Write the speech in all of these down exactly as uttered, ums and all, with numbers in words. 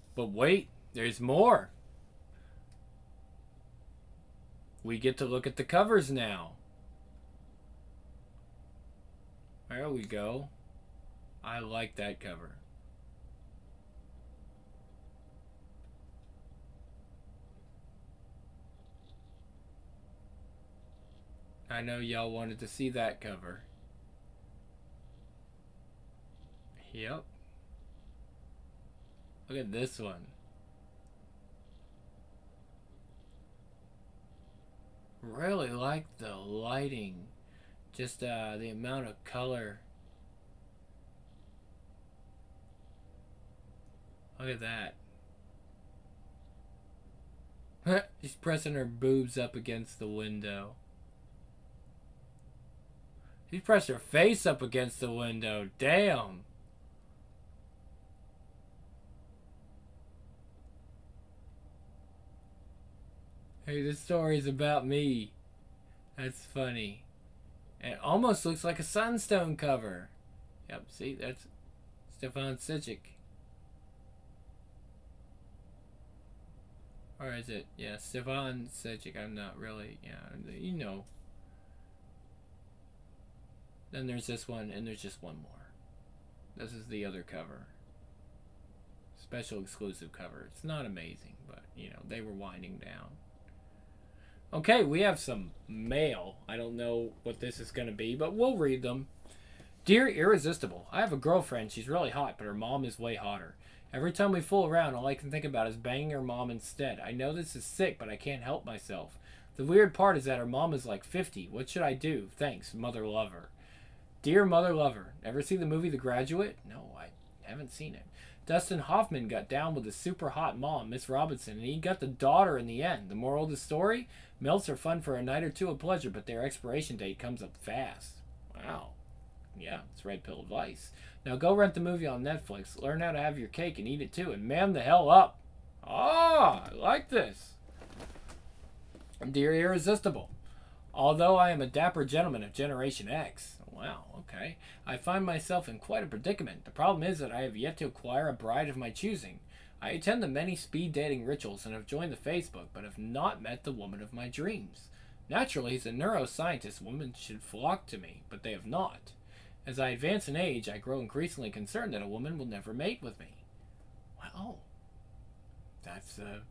But wait, there's more. We get to look at the covers now. There we go. I like that cover. I know y'all wanted to see that cover. Yep. Look at this one. Really like the lighting. Just uh, the amount of color. Look at that. She's pressing her boobs up against the window. She pressed her face up against the window. Damn. Hey, this story's about me. That's funny. And it almost looks like a Sunstone cover. Yep, see, that's Stefan Sijic. Or is it? Yeah, Stefan Sijic. I'm not really. Yeah, you know. Then there's this one, and there's just one more. This is the other cover. Special exclusive cover. It's not amazing, but, you know, they were winding down. Okay, we have some mail. I don't know what this is going to be, but we'll read them. Dear Irresistible, I have a girlfriend. She's really hot, but her mom is way hotter. Every time we fool around, all I can think about is banging her mom instead. I know this is sick, but I can't help myself. The weird part is that her mom is like fifty. What should I do? Thanks, Mother Lover. Dear Mother Lover, ever see the movie The Graduate? No, I haven't seen it. Dustin Hoffman got down with the super hot mom, Miss Robinson, and he got the daughter in the end. The moral of the story? Melts are fun for a night or two of pleasure, but their expiration date comes up fast. Wow. Yeah, it's red pill advice. Now go rent the movie on Netflix, learn how to have your cake and eat it too, and man the hell up. Ah, I like this. Dear Irresistible, although I am a dapper gentleman of Generation X, wow, okay, I find myself in quite a predicament. The problem is that I have yet to acquire a bride of my choosing. I attend the many speed dating rituals and have joined the Facebook, but have not met the woman of my dreams. Naturally, as a neuroscientist, women should flock to me, but they have not. As I advance in age, I grow increasingly concerned that a woman will never mate with me. Well, that's uh,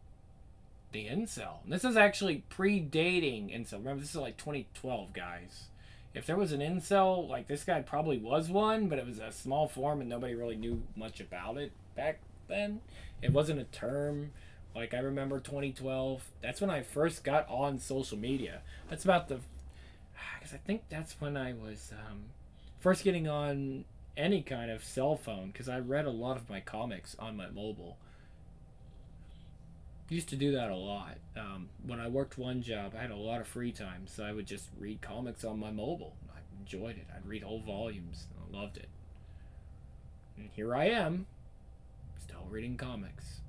the incel. And this is actually pre-dating incel. Remember, this is like twenty twelve, guys. If there was an incel, like this guy probably was one, but it was a small form and nobody really knew much about it back then. It wasn't a term. Like, I remember twenty twelve. That's when I first got on social media. That's about the... Because I think that's when I was um, first getting on any kind of cell phone. Because I read a lot of my comics on my mobile. Used to do that a lot. Um, when I worked one job, I had a lot of free time. So I would just read comics on my mobile. I enjoyed it. I'd read whole volumes. I loved it. And here I am. Still reading comics.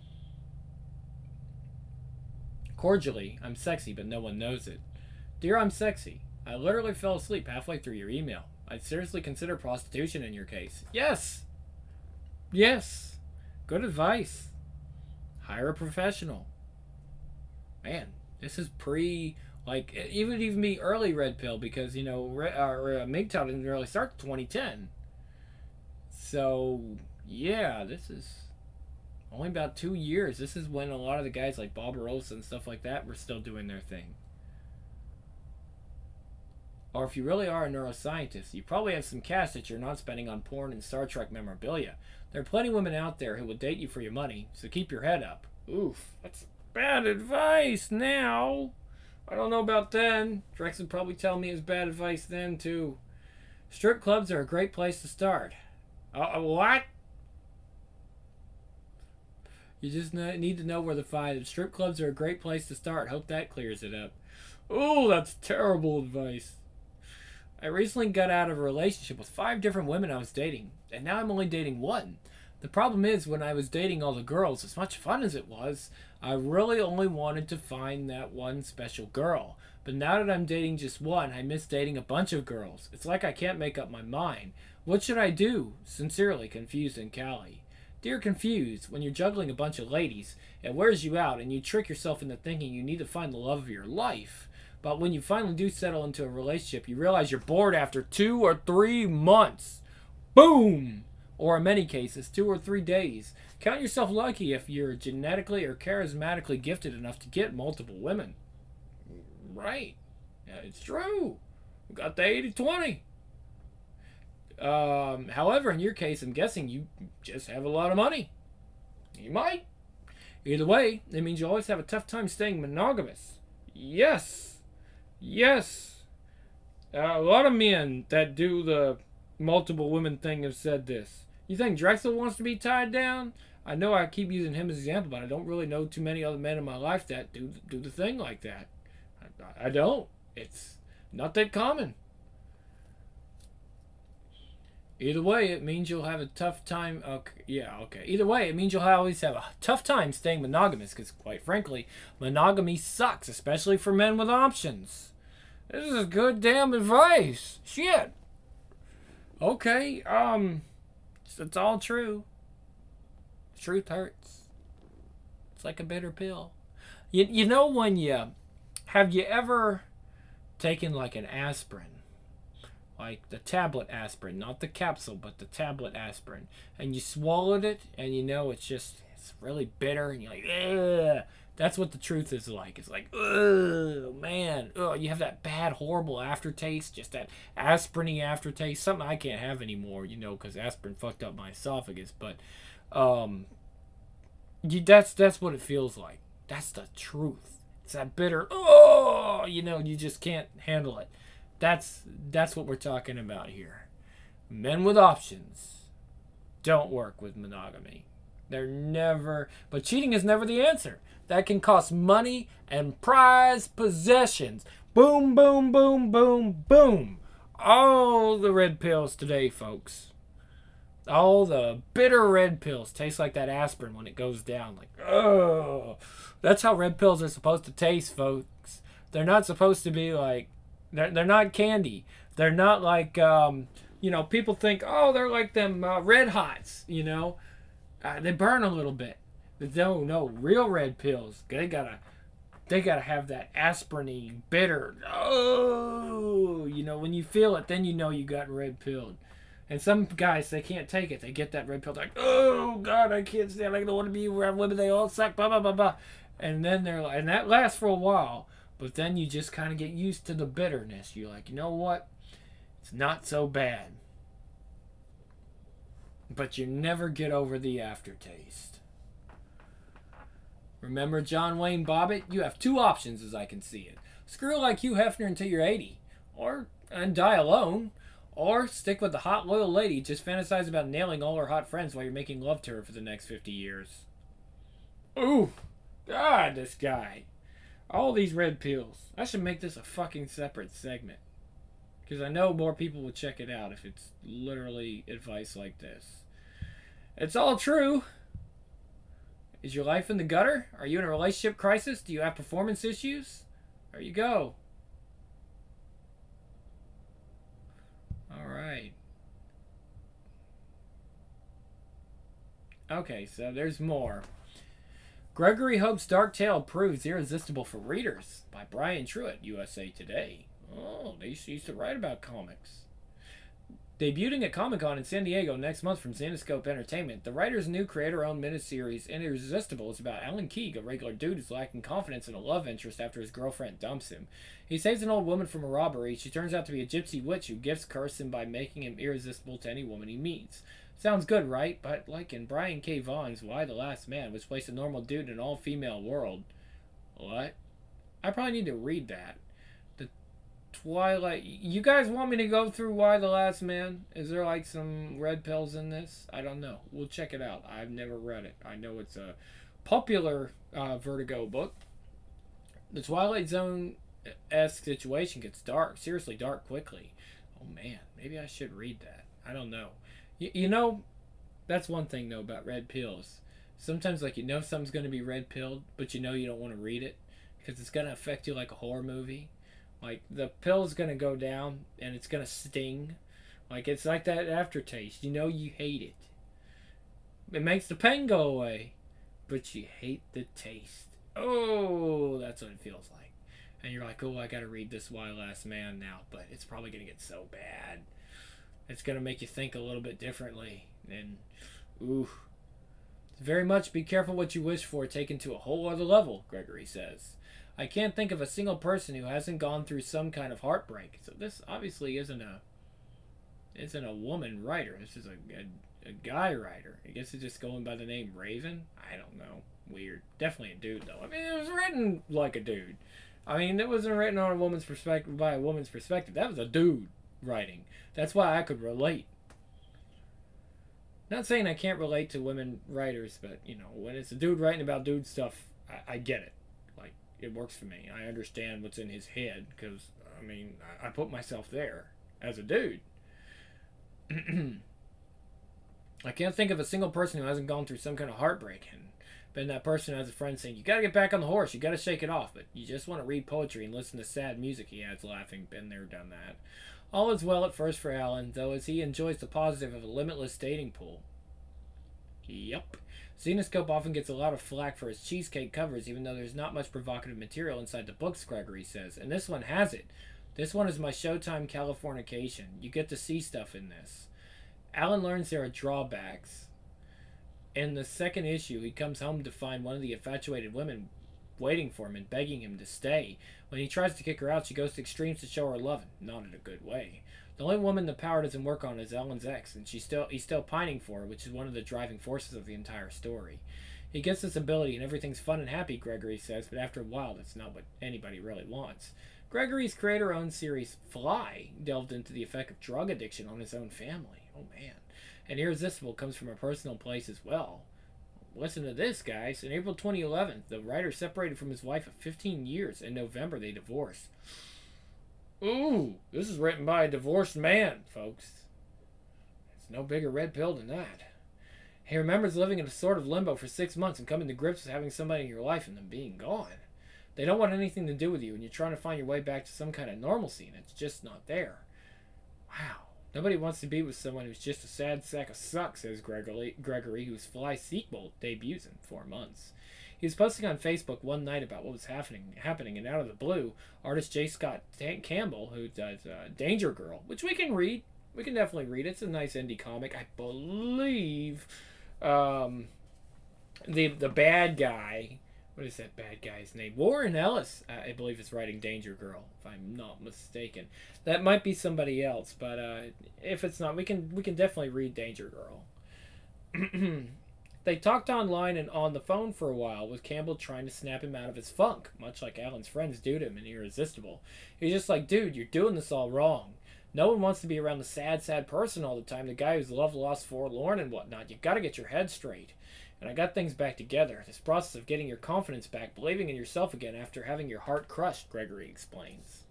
Cordially, I'm sexy, but no one knows it. Dear, I'm sexy. I literally fell asleep halfway through your email. I'd seriously consider prostitution in your case. Yes! Yes! Good advice. Hire a professional. Man, this is pre... Like, it would even be early Red Pill because, you know, uh, uh, M G T O W didn't really start twenty ten. So, yeah, this is... Only about two years. This is when a lot of the guys like Barbarossa and stuff like that were still doing their thing. Or if you really are a neuroscientist, you probably have some cash that you're not spending on porn and Star Trek memorabilia. There are plenty of women out there who will date you for your money, so keep your head up. Oof, that's bad advice now. I don't know about then. Drex would probably tell me it's bad advice then, too. Strip clubs are a great place to start. Uh, what? You just need to know where to find them. Strip clubs are a great place to start. Hope that clears it up. Oh, that's terrible advice. I recently got out of a relationship with five different women I was dating, and now I'm only dating one. The problem is, when I was dating all the girls, as much fun as it was, I really only wanted to find that one special girl. But now that I'm dating just one, I miss dating a bunch of girls. It's like I can't make up my mind. What should I do? Sincerely, Confused and Callie. Dear confused, when you're juggling a bunch of ladies, it wears you out and you trick yourself into thinking you need to find the love of your life. But when you finally do settle into a relationship, you realize you're bored after two or three months. Boom! Or in many cases, two or three days. Count yourself lucky if you're genetically or charismatically gifted enough to get multiple women. Right. Yeah, it's true. We got the eighty twenty. Um, however, in your case, I'm guessing you just have a lot of money. You might. Either way, it means you always have a tough time staying monogamous. Yes. Yes. Uh, a lot of men that do the multiple women thing have said this. You think Drexel wants to be tied down? I know I keep using him as an example, but I don't really know too many other men in my life that do do the thing like that. I, I don't. It's not that common. Either way, it means you'll have a tough time. Okay, yeah, okay. Either way, it means you'll always have a tough time staying monogamous because, quite frankly, monogamy sucks, especially for men with options. This is good damn advice. Shit. Okay, um, it's all true. Truth hurts. It's like a bitter pill. You, you know when you... Have you ever taken like an aspirin? Like the tablet aspirin, not the capsule, but the tablet aspirin. And you swallowed it, and you know it's just, it's really bitter, and you're like, ugh. That's what the truth is like. It's like, ugh, man. Ugh, you have that bad, horrible aftertaste, just that aspirin-y aftertaste. Something I can't have anymore, you know, because aspirin fucked up my esophagus. But um, you, that's, that's what it feels like. That's the truth. It's that bitter, oh, you know, you just can't handle it. That's that's what we're talking about here. Men with options don't work with monogamy. They're never, but cheating is never the answer. That can cost money and prized possessions. Boom, boom, boom, boom, boom. All the red pills today, folks. All the bitter red pills taste like that aspirin when it goes down. Like, oh, that's how red pills are supposed to taste, folks. They're not supposed to be like, They're, they're not candy. They're not like, um, you know, people think, oh, they're like them uh, Red Hots, you know. Uh, they burn a little bit. But no, no, real red pills, they gotta, they gotta have that aspirin-y, bitter, oh, you know, when you feel it, then you know you got red pilled. And some guys, they can't take it. They get that red pill, like, oh, God, I can't stand it. I don't want to be around women. They all suck, blah, blah, blah, blah. And then they're like, and that lasts for a while. But then you just kind of get used to the bitterness. You're like, you know what? It's not so bad. But you never get over the aftertaste. Remember John Wayne Bobbitt? You have two options as I can see it. Screw like Hugh Hefner until you're eighty. Or, and die alone. Or stick with the hot, loyal lady. Just fantasize about nailing all her hot friends while you're making love to her for the next fifty years. Ooh. God, this guy. All these red pills. I should make this a fucking separate segment. Because I know more people will check it out if it's literally advice like this. It's all true. Is your life in the gutter? Are you in a relationship crisis? Do you have performance issues? There you go. Alright. Okay, so there's more. Gregory Hope's Dark Tale proves irresistible for readers by Brian Truitt, U S A Today. Oh, they used to write about comics. Debuting at Comic-Con in San Diego next month from Zenescope Entertainment, the writer's new creator-owned miniseries Irresistible is about Alan Keeg, a regular dude who's lacking confidence in a love interest after his girlfriend dumps him. He saves an old woman from a robbery. She turns out to be a gypsy witch who gifts curse him by making him irresistible to any woman he meets. Sounds good, right? But like in Brian K. Vaughan's Y the Last Man, which placed a normal dude in an all-female world. What? I probably need to read that. The Twilight... You guys want me to go through Y the Last Man? Is there like some red pills in this? I don't know. We'll check it out. I've never read it. I know it's a popular uh, Vertigo book. The Twilight Zone-esque situation gets dark. Seriously dark quickly. Oh man, maybe I should read that. I don't know. You know, that's one thing, though, about red pills. Sometimes, like, you know something's going to be red-pilled, but you know you don't want to read it because it's going to affect you like a horror movie. Like, the pill's going to go down, and it's going to sting. Like, it's like that aftertaste. You know you hate it. It makes the pain go away, but you hate the taste. Oh, that's what it feels like. And you're like, oh, I gotta read this Why Last Man now, but it's probably gonna get so bad. It's gonna make you think a little bit differently. And, ooh. Very much be careful what you wish for taken to a whole other level, Gregory says. I can't think of a single person who hasn't gone through some kind of heartbreak. So this obviously isn't a isn't a woman writer. This is a, a, a guy writer. I guess it's just going by the name Raven. I don't know. Weird. Definitely a dude though. I mean, it was written like a dude. I mean, it wasn't written on a woman's perspective by a woman's perspective. That was a dude writing. That's why I could relate. Not saying I can't relate to women writers, but you know, when it's a dude writing about dude stuff, I, I get it. Like, it works for me. I understand what's in his head because, I mean, I, I put myself there as a dude. I can't think of a single person who hasn't gone through some kind of heartbreak and been that person who has a friend saying, you gotta get back on the horse, you gotta shake it off, but you just want to read poetry and listen to sad music. He adds, laughing. Been there, done that. All is well at first for Alan, though, as he enjoys the positive of a limitless dating pool. Yep. Zenoscope often gets a lot of flack for his cheesecake covers, even though there's not much provocative material inside the books, Gregory says. And this one has it. This one is my Showtime Californication. You get to see stuff in this. Alan learns there are drawbacks. In the second issue, he comes home to find one of the infatuated women waiting for him and begging him to stay. When he tries to kick her out, she goes to extremes to show her love, not in a good way. The only woman the power doesn't work on is Ellen's ex, and she's still he's still pining for her, which is one of the driving forces of the entire story. He gets this ability and everything's fun and happy, Gregory says, but after a while that's not what anybody really wants. Gregory's creator-owned series Fly delved into the effect of drug addiction on his own family. Oh man. And Irresistible comes from a personal place as well. Listen to this, guys. In April twenty eleven, the writer separated from his wife of fifteen years. In November, they divorced. Ooh, this is written by a divorced man, folks. It's no bigger red pill than that. He remembers living in a sort of limbo for six months and coming to grips with having somebody in your life and them being gone. They don't want anything to do with you, and you're trying to find your way back to some kind of normalcy, and it's just not there. Wow. Nobody wants to be with someone who's just a sad sack of suck, says Gregory, Gregory whose Fly sequel debuts in four months. He was posting on Facebook one night about what was happening, happening, and out of the blue, artist J. Scott Campbell, who does uh, Danger Girl, which we can read. We can definitely read. It's a nice indie comic. I believe um, the the bad guy, what is that bad guy's name? Warren Ellis, uh, I believe, is writing Danger Girl, if I'm not mistaken. That might be somebody else, but uh, if it's not, we can we can definitely read Danger Girl. They talked online and on the phone for a while, with Campbell trying to snap him out of his funk, much like Alan's friends do to him in Irresistible. He's just like, dude, you're doing this all wrong. No one wants to be around the sad, sad person all the time, the guy who's love lost, forlorn, and whatnot. You've got to get your head straight. And I got things back together. This process of getting your confidence back, believing in yourself again after having your heart crushed, Gregory explains.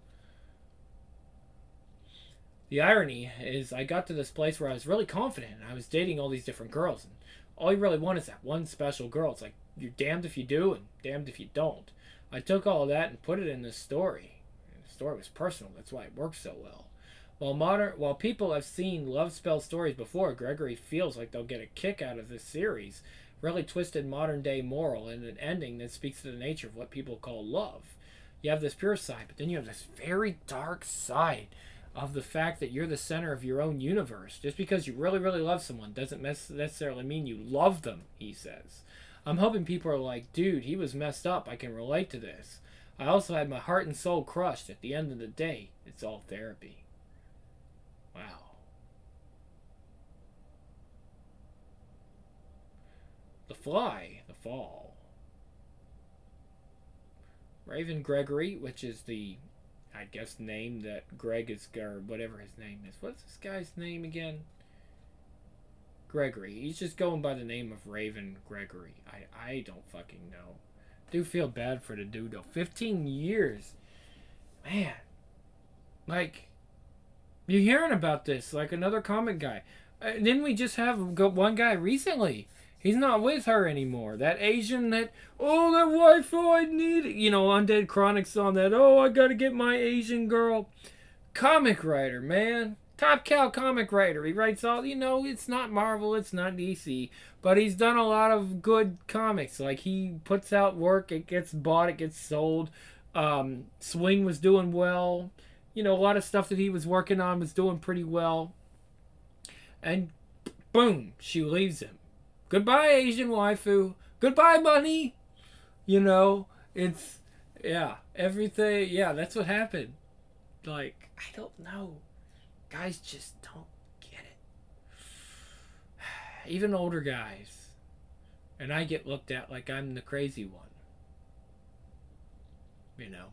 The irony is I got to this place where I was really confident, and I was dating all these different girls, and all you really want is that one special girl. It's like, you're damned if you do and damned if you don't. I took all of that and put it in this story. And the story was personal. That's why it works so well. While modern, while people have seen love spell stories before, Gregory feels like they'll get a kick out of this series. Really twisted modern-day moral and an ending that speaks to the nature of what people call love. You have this pure side, but then you have this very dark side of the fact that you're the center of your own universe. Just because you really, really love someone doesn't necessarily mean you love them, he says. I'm hoping people are like, dude, he was messed up. I can relate to this. I also had my heart and soul crushed. At the end of the day, it's all therapy. Wow. The Fly, The Fall. Raven Gregory, which is the, I guess, name that Greg is, or whatever his name is. What's this guy's name again? Gregory. He's just going by the name of Raven Gregory. I, I don't fucking know. Do feel bad for the dude, though. fifteen years. Man. Like, you're hearing about this, like another comic guy. Uh, didn't we just have one guy recently? He's not with her anymore. That Asian that, oh, that wife, oh, I need it. You know, Undead Chronics on that, oh, I gotta get my Asian girl. Comic writer, man. Top cow comic writer. He writes all, you know, it's not Marvel, it's not D C, but he's done a lot of good comics. Like, he puts out work, it gets bought, it gets sold. Um, Swing was doing well. You know, a lot of stuff that he was working on was doing pretty well. And boom, she leaves him. Goodbye, Asian waifu. Goodbye, money. You know, it's, yeah, everything. Yeah, that's what happened. Like, I don't know. Guys just don't get it. Even older guys. And I get looked at like I'm the crazy one. You know.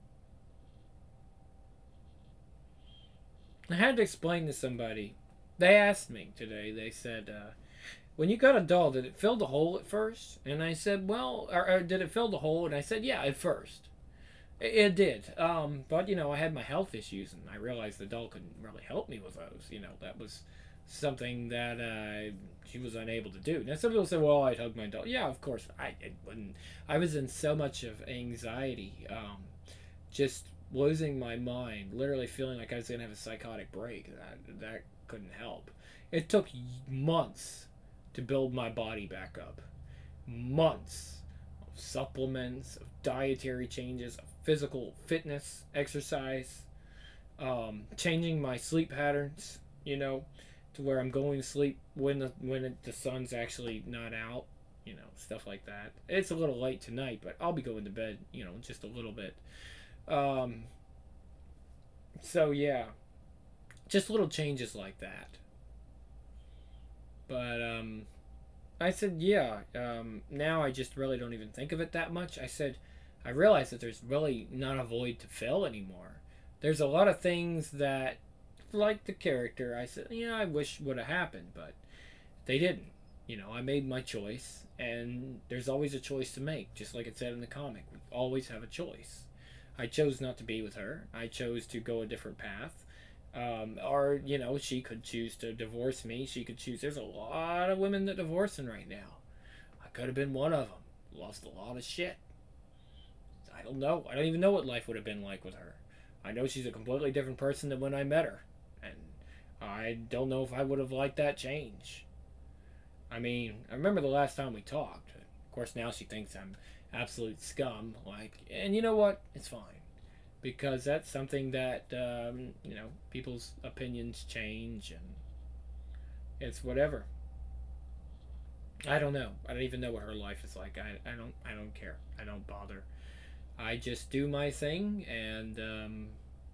I had to explain to somebody. They asked me today, they said, uh, when you got a doll, did it fill the hole at first? And I said, well, or, or did it fill the hole? And I said, yeah, at first. It, it did. Um, but, you know, I had my health issues, and I realized the doll couldn't really help me with those. You know, that was something that uh, she was unable to do. Now, some people say, well, I'd hug my doll. Yeah, of course. I it wouldn't. I was in so much of anxiety, um, just losing my mind, literally feeling like I was going to have a psychotic break. That, that couldn't help. It took months to build my body back up. Months of supplements, of dietary changes, of physical fitness, exercise, um, changing my sleep patterns, you know, to where I'm going to sleep when the when it, the sun's actually not out, you know, stuff like that. It's a little late tonight, but I'll be going to bed, you know, just a little bit. Um, so yeah, just little changes like that. But um, I said, yeah. Um, now I just really don't even think of it that much. I said, I realize that there's really not a void to fill anymore. There's a lot of things that, like the character, I said, yeah, I wish would have happened, but they didn't. You know, I made my choice, and there's always a choice to make, just like it said in the comic. We always have a choice. I chose not to be with her. I chose to go a different path. Um, or, you know, she could choose to divorce me. She could choose. There's a lot of women that divorcing right now. I could have been one of them. Lost a lot of shit. I don't know. I don't even know what life would have been like with her. I know she's a completely different person than when I met her. And I don't know if I would have liked that change. I mean, I remember the last time we talked. Of course, now she thinks I'm absolute scum. Like, and you know what? It's fine. Because that's something that, um, you know, people's opinions change, and it's whatever. I don't know. I don't even know what her life is like. I, I don't I don't care. I don't bother. I just do my thing, and um,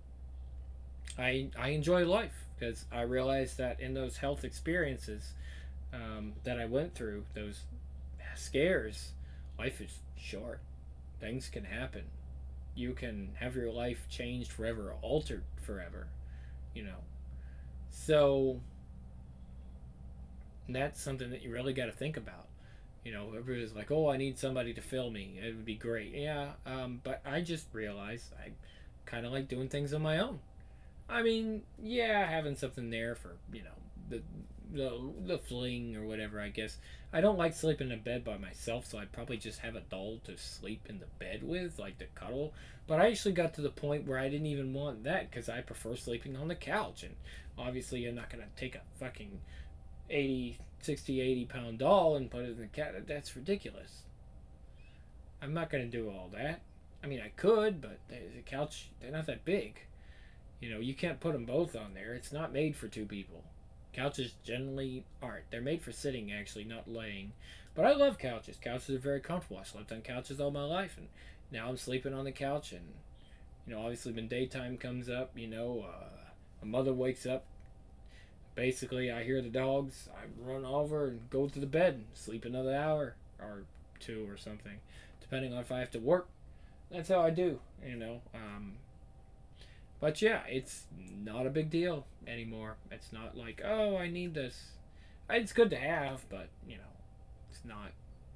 I I enjoy life, because I realized that in those health experiences um, that I went through, those scares, life is short. Things can happen. You can have your life changed forever, altered forever, you know. So that's something that you really got to think about. You know, everybody's like, "Oh, I need somebody to fill me. It would be great." Yeah, um, but I just realized I kind of like doing things on my own. I mean, yeah, having something there for, you know, the the the fling or whatever. I guess I don't like sleeping in bed by myself, so I'd probably just have a doll to sleep in the bed with, like to cuddle. But I actually got to the point where I didn't even want that, because I prefer sleeping on the couch, and obviously you're not gonna take a fucking eighty, sixty, eighty pound doll and put it in the cat. That's ridiculous. I'm not gonna do all that. I mean, I could, but the couch, they're not that big. You know, you can't put them both on there. It's not made for two people. Couches generally aren't. They're made for sitting, actually, not laying. But I love couches. Couches are very comfortable. I slept on couches all my life, and now I'm sleeping on the couch. And, you know, obviously when daytime comes up, you know, uh, my mother wakes up. Basically, I hear the dogs. I run over and go to the bed and sleep another hour or two or something, depending on if I have to work. That's how I do, you know. Um, But yeah, it's not a big deal anymore. It's not like, oh, I need this. It's good to have, but, you know, it's not.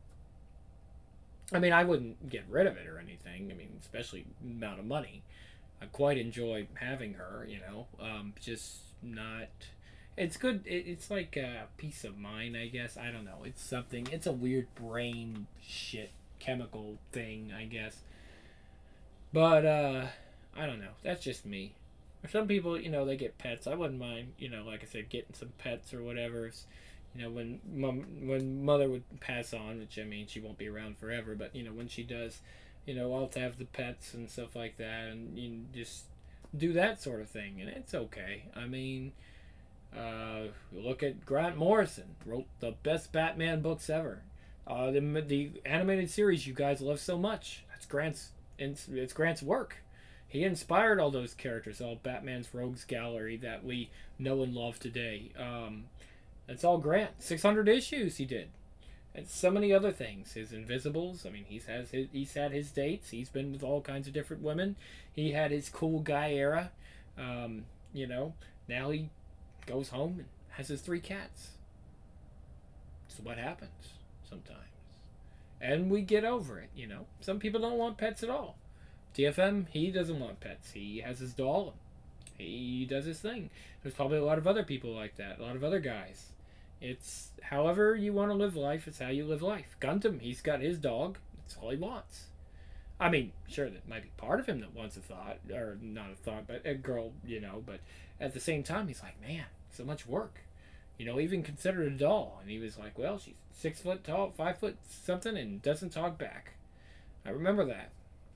I mean, I wouldn't get rid of it or anything. I mean, especially amount of money. I quite enjoy having her, you know. Um, just not. It's good. It, it's like a peace of mind, I guess. I don't know. It's something. It's a weird brain shit chemical thing, I guess. But, uh. I don't know. That's just me. Some people, you know, they get pets. I wouldn't mind, you know, like I said, getting some pets or whatever. If, you know, when mom, when mother would pass on, which I mean, she won't be around forever, but you know, when she does, you know, I'll have to have the pets and stuff like that, and you know, just do that sort of thing, and it's okay. I mean, uh, look at Grant Morrison, wrote the best Batman books ever. Uh, the the animated series you guys love so much. That's Grant's. It's Grant's work. He inspired all those characters, all Batman's rogues gallery that we know and love today. Um, that's all Grant. six hundred issues he did, and so many other things. His Invisibles. I mean, he's has his, he's had his dates. He's been with all kinds of different women. He had his cool guy era. Um, you know, now he goes home and has his three cats. It's what happens sometimes, and we get over it. You know, some people don't want pets at all. T F M, he doesn't want pets. He has his doll. He does his thing. There's probably a lot of other people like that. A lot of other guys. It's however you want to live life. It's how you live life. Gundam, he's got his dog. That's all he wants. I mean, sure, that might be part of him that wants a thought, or not a thought, but a girl, you know. But at the same time, he's like, man, so much work. You know, even considered a doll. And he was like, well, she's six foot tall, five foot something, and doesn't talk back. I remember that.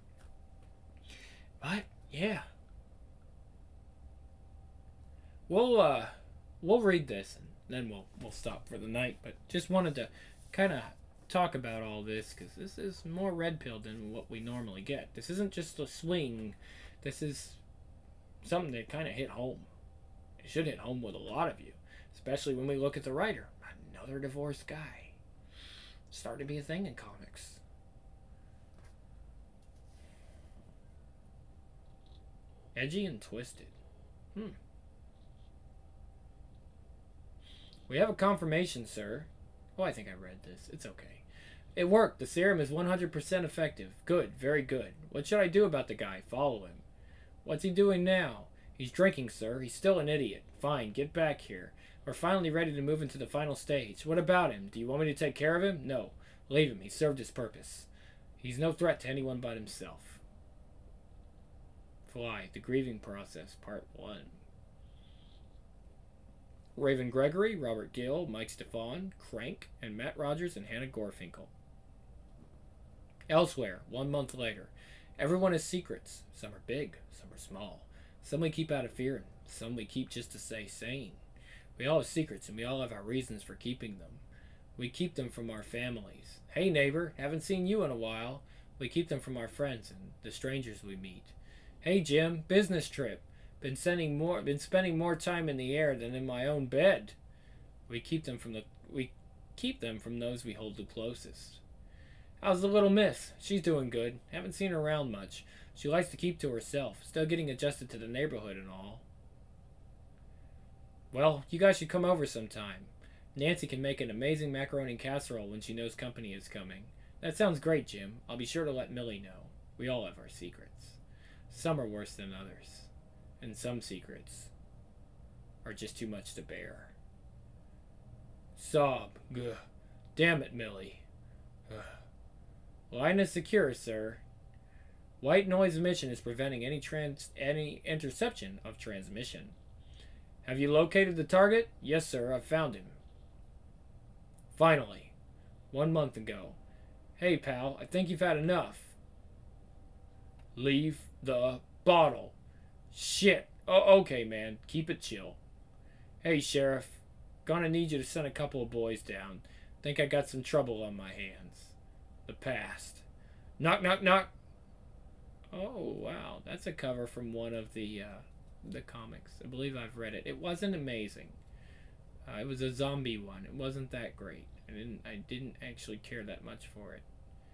But yeah, we'll uh, we'll read this and then we'll we'll stop for the night. But just wanted to kind of talk about all this because this is more red pill than what we normally get. This isn't just a swing. This is something that kind of hit home. It should hit home with a lot of you, especially when we look at the writer. Another divorced guy. It's starting to be a thing in comics. Edgy and twisted. Hmm. We have a confirmation, sir. Oh, I think I read this. It's okay. It worked. The serum is one hundred percent effective. Good. Very good. What should I do about the guy? Follow him. What's he doing now? He's drinking, sir. He's still an idiot. Fine. Get back here. We're finally ready to move into the final stage. What about him? Do you want me to take care of him? No. Leave him. He served his purpose. He's no threat to anyone but himself. Fly, the grieving process, part one. Raven Gregory, Robert Gill, Mike Stefan, Crank, and Matt Rogers and Hannah Gorfinkel. Elsewhere, one month later. Everyone has secrets. Some are big, some are small. Some we keep out of fear, and some we keep just to stay sane. We all have secrets, and we all have our reasons for keeping them. We keep them from our families. Hey neighbor, haven't seen you in a while. We keep them from our friends and the strangers we meet. Hey Jim, business trip. Been sending more been spending more time in the air than in my own bed. We keep them from the we keep them from those we hold the closest. How's the little miss? She's doing good. Haven't seen her around much. She likes to keep to herself, still getting adjusted to the neighborhood and all. Well, you guys should come over sometime. Nancy can make an amazing macaroni casserole when she knows company is coming. That sounds great, Jim. I'll be sure to let Millie know. We all have our secrets. Some are worse than others, and some secrets are just too much to bear. Sob. Gah. Damn it, Millie. Ugh. Line is secure, sir. White noise emission is preventing any trans any interception of transmission. Have you located the target? Yes, sir. I've found him. Finally. One month ago. Hey, pal. I think you've had enough. Leave the bottle. Shit. Oh, okay, man. Keep it chill. Hey, Sheriff. Gonna need you to send a couple of boys down. Think I got some trouble on my hands. The past. Knock, knock, knock. Oh, wow. That's a cover from one of the uh, the comics. I believe I've read it. It wasn't amazing. Uh, it was a zombie one. It wasn't that great. I didn't. I didn't actually care that much for it.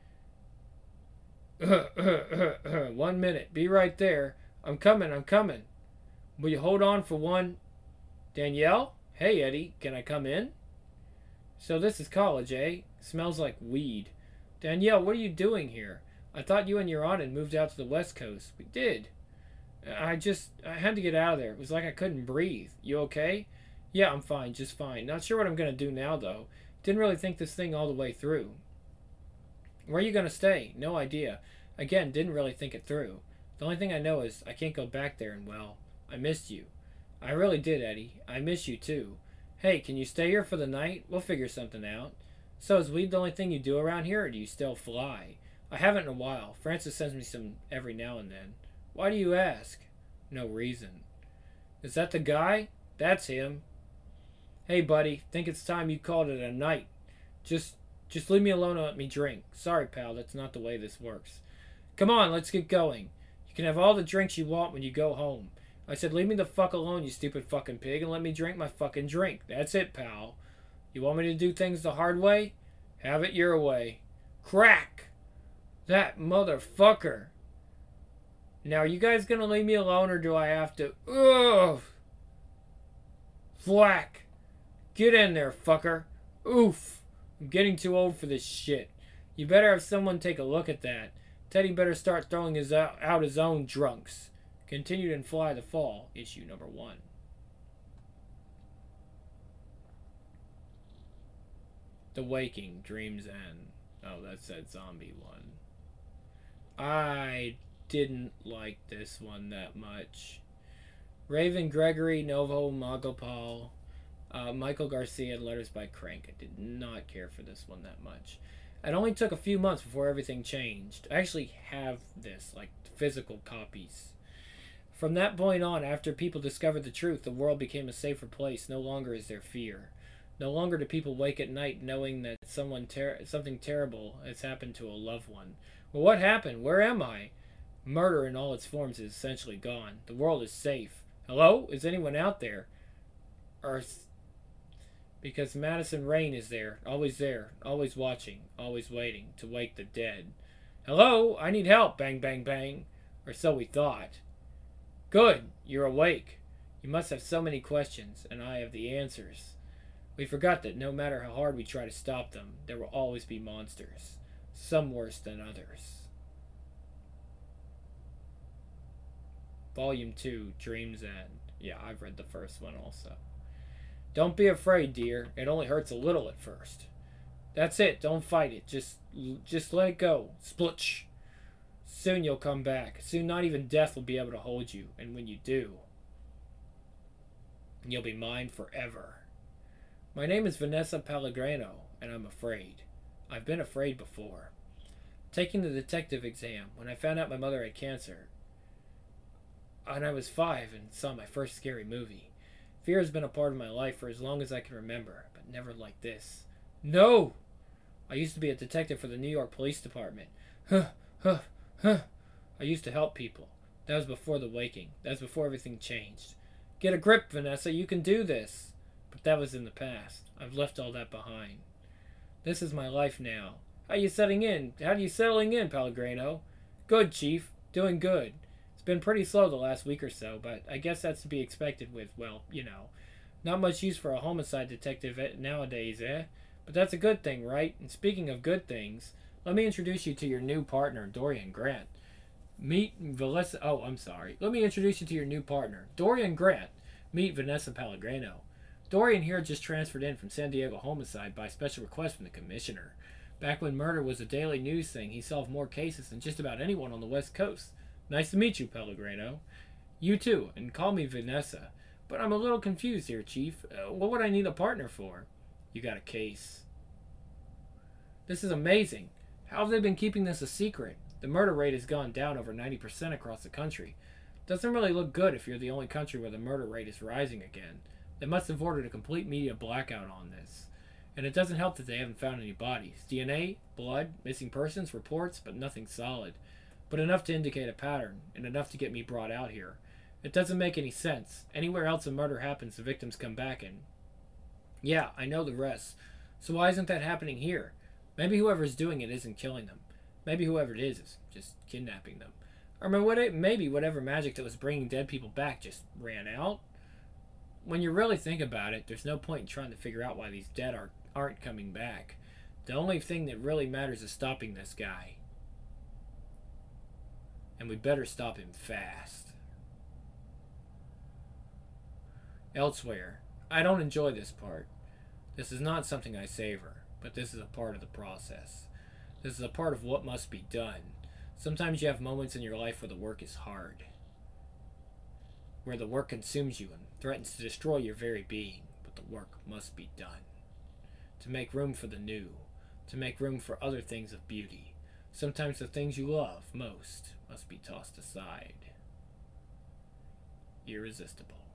One minute. Be right there. I'm coming. I'm coming. Will you hold on for one? Danielle? Hey, Eddie. Can I come in? So this is college, eh? Smells like weed. Danielle, what are you doing here? I thought you and your aunt had moved out to the West Coast. We did. I just... I had to get out of there. It was like I couldn't breathe. You okay? Yeah, I'm fine. Just fine. Not sure what I'm going to do now, though. Didn't really think this thing all the way through. Where are you going to stay? No idea. Again, didn't really think it through. The only thing I know is I can't go back there and, well, I missed you. I really did, Eddie. I miss you too. Hey, can you stay here for the night? We'll figure something out. So, is weed the only thing you do around here, or do you still fly? I haven't in a while. Francis sends me some every now and then. Why do you ask? No reason. Is that the guy? That's him. Hey, buddy. Think it's time you called it a night. Just, just leave me alone and let me drink. Sorry, pal. That's not the way this works. Come on, let's get going. You can have all the drinks you want when you go home. I said, leave me the fuck alone, you stupid fucking pig, and let me drink my fucking drink. That's it, pal. You want me to do things the hard way? Have it your way. Crack! That motherfucker. Now, are you guys gonna leave me alone, or do I have to... Ugh! Flack! Get in there, fucker. Oof! I'm getting too old for this shit. You better have someone take a look at that. Teddy better start throwing his out, out his own drunks. Continued in Fly the Fall, issue number one. The Waking, Dreams End. Oh, that's that zombie one. I didn't like this one that much. Raven Gregory, Novo Magopal, uh, Michael Garcia, letters by Crank. I did not care for this one that much. It only took a few months before everything changed. I actually have this, like physical copies. From that point on, after people discovered the truth, the world became a safer place. No longer is there fear. No longer do people wake at night knowing that someone ter- something terrible has happened to a loved one. Well, what happened? Where am I? Murder in all its forms is essentially gone. The world is safe. Hello? Is anyone out there? Earth. Because Madison Rain is there. Always there. Always watching. Always waiting to wake the dead. Hello? I need help. Bang, bang, bang. Or so we thought. Good. You're awake. You must have so many questions, and I have the answers. We forgot that no matter how hard we try to stop them, there will always be monsters. Some worse than others. Volume two, Dreams End. Yeah, I've read the first one also. Don't be afraid, dear. It only hurts a little at first. That's it. Don't fight it. Just, just let it go. Splutch. Soon you'll come back. Soon not even death will be able to hold you. And when you do, you'll be mine forever. My name is Vanessa Pellegrino, and I'm afraid. I've been afraid before. Taking the detective exam, when I found out my mother had cancer, and I was five and saw my first scary movie. Fear has been a part of my life for as long as I can remember, but never like this. No! I used to be a detective for the New York Police Department. Huh, huh, huh. I used to help people. That was before the waking. That was before everything changed. Get a grip, Vanessa. You can do this. But that was in the past. I've left all that behind. This is my life now. How you settling in? How you settling in, Pellegrino? Good, Chief. Doing good. It's been pretty slow the last week or so, but I guess that's to be expected with, well, you know, not much use for a homicide detective nowadays, eh? But that's a good thing, right? And speaking of good things, let me introduce you to your new partner, Dorian Grant. Meet Vanessa... Oh, I'm sorry. Let me introduce you to your new partner, Dorian Grant. Meet Vanessa Pellegrino. Dorian here just transferred in from San Diego Homicide by special request from the commissioner. Back when murder was a daily news thing, he solved more cases than just about anyone on the West Coast. Nice to meet you, Pellegrino. You too, and call me Vanessa. But I'm a little confused here, Chief. Uh, what would I need a partner for? You got a case. This is amazing. How have they been keeping this a secret? The murder rate has gone down over ninety percent across the country. Doesn't really look good if you're the only country where the murder rate is rising again. They must have ordered a complete media blackout on this. And it doesn't help that they haven't found any bodies. D N A, blood, missing persons, reports, but nothing solid. But enough to indicate a pattern, and enough to get me brought out here. It doesn't make any sense. Anywhere else a murder happens, the victims come back and... Yeah, I know the rest. So why isn't that happening here? Maybe whoever's doing it isn't killing them. Maybe whoever it is is just kidnapping them. Or maybe whatever magic that was bringing dead people back just ran out. When you really think about it, there's no point in trying to figure out why these dead are, aren't coming back. The only thing that really matters is stopping this guy. And we better stop him fast. Elsewhere. I don't enjoy this part. This is not something I savor, but this is a part of the process. This is a part of what must be done. Sometimes you have moments in your life where the work is hard. where the work consumes you and threatens to destroy your very being, but the work must be done. To make room for the new, to make room for other things of beauty. Sometimes the things you love most must be tossed aside. Irresistible.